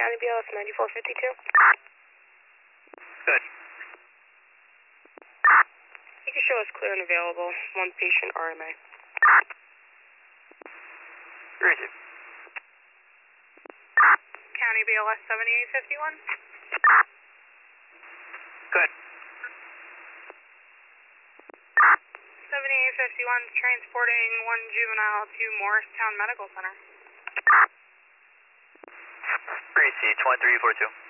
County BLS 9452. Good. You can show us clear and available. One patient RMA. Roger. County BLS 7851. Good. 7851 transporting one juvenile to Morristown Medical Center. Gracie 2342.